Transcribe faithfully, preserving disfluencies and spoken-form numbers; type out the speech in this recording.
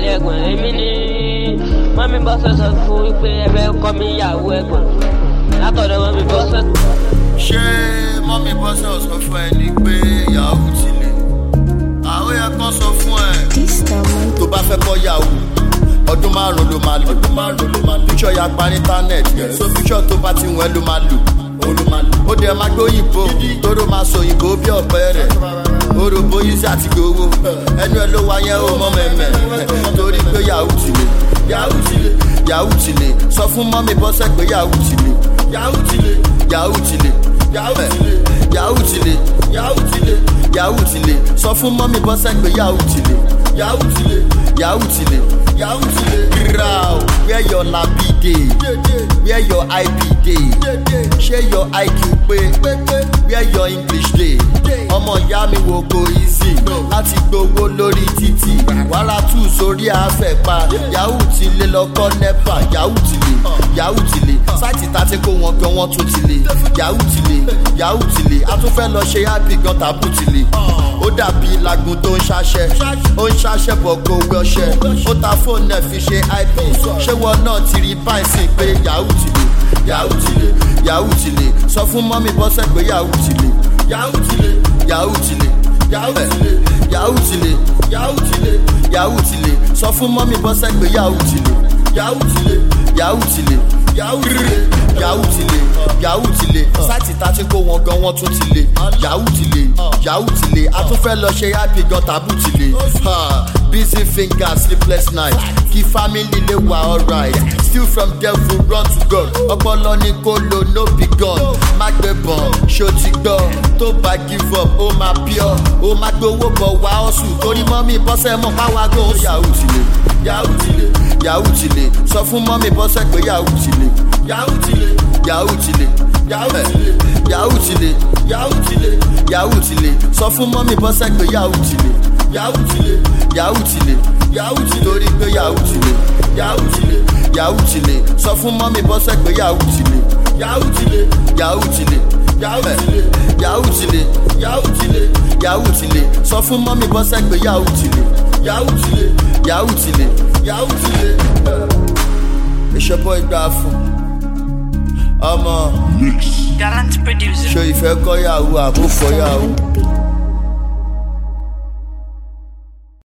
balẹ̀ ẹ̀gbọ́n èmi ni mọ́mí bọ́sẹ̀ sọ fún wípé ẹ fẹ́ kọ́ mi ìyàwó ẹ̀gbọ́n látọ̀dọ̀ mọ́mí bọ́sẹ̀. ṣé mọ́mí bọ́sẹ̀ ò sọ fún ẹ ní pé ìyàwó ti lè àwọn yẹn kan sọ fún ẹ tó bá fẹ́ kọ́ ìyàwó ọdún márùn ló máa lò ọdún márùn ló máa lò píṣọ ya pa ní íńtánẹ́ẹ̀tì so píṣọ tó bá ti wọ́n ló máa lò ó dẹ̀ máa gbóyìnbó tóró máa sọ òyìnbó bí ọ̀pẹ rẹ̀ orògbó yìí sí àti gbowó ẹnu ẹ ló wá yẹn ó mọ́ mẹ́mẹ́ torí pé yahoo ti lè yahoo ti lè yahoo ti lè sọ fún mọ́mí bọ́sẹ̀ pé yahoo ti lè yahoo ti lè yahoo ti lè yahoo ti lè yahoo ti lè yahoo ti lè yahoo ti lè sọ fún mọ́mí bọ́sẹ̀ pé yahoo ti lè yahoo ti lè yahoo ti lè yahoo ti lè. Rao, where your labi dey, where your I P dey, share your I Q pé, where your English dey. Ọmọ ìyá mi wo kò easy láti gbowó lórí títì. Wàrà tù sórí àfẹ̀pá, yahoo ti lè lọ́kọ́ nẹ́pà, yahoo ti lè, yahoo ti lè. Sáìtì ta ti kó wọn gan wọn tún ti lè, yahoo ti lè, yahoo ti lè. A tún fẹ́ lọ ṣe ábì gan tàbú ti lè. Ó dàbí lagun tó ń ṣaṣẹ́, ó ń ṣaṣẹ́ bọ̀ kó wé ọṣẹ. Ó ta fóònù ẹ̀ fi ṣe I P, ṣé wọn náà ti rí báyìí sí pé yahoo ti lè, yahoo ti lè, yahoo ti lè. Sọ fún mọ́mí bọ́sẹ̀ pé yahoo ti lè, yahoo ti lè, yahoo ti lè, yahoo ti lè, yahoo ti lè, yahoo ti lè, yahoo ti lè. Sọ fún mọ́mí bọ́sẹ̀ pé yahoo ti lè, yahoo ti lè, yahoo ti lè, yahoo ti lè, yahoo ti lè, yahoo ti lè. Sáìtì ta ti kó wọn gan wọn tún ti lè, yahoo ti lè, yahoo ti lè. A tún fẹ́ lọ ṣe happy gan tàbú ti lè. Busy fingers, sleepless night. Kí family lè wà alright. Still from devil run to God. Ọpọlọ ní kó lo no be gone. Má gbé bọ̀n, ṣó ti gbọ́. Tó bá give up, ó máa pure. Ó máa gbowó bọ̀ wá ọ̀sùn. Torí mọ́mí bọ́sẹ̀ mọ̀ báwa gan. Yahoo ti lè, yahoo ti lè, yahoo ti lè. Sọ fún mọ́mí bọ́sẹ̀ pé yahoo ti lè, yahoo ti lè, yahoo ti lè, yahoo ti lè, yahoo ti lè, yahoo ti lè, yahoo ti lè. Sọ fún mọ́mí bọ́sẹ̀ pé yahoo ti lè, yahoo ti lè, yahoo ti lè, yahoo ti lè. Torí pé yahoo ti lè, yahoo ti lè, yahoo ti lè. Sọ fún mọ́mí bọ́sẹ̀ pé yahoo ti lè, yahoo ti lè, yahoo ti lè, yahoo ti lè, yahoo ti lè, yahoo ti lè, yahoo ti lè. Sọ fún mọ́mí bọ́sẹ̀ pé yahoo ti lè, yahoo ti lè, yahoo ti lè, yahoo ti lè. It's your boy Grafo. ọmọ Gallant producer. ṣé ìfẹ́ kọ́ yahoo àbó fọ́ yahoo.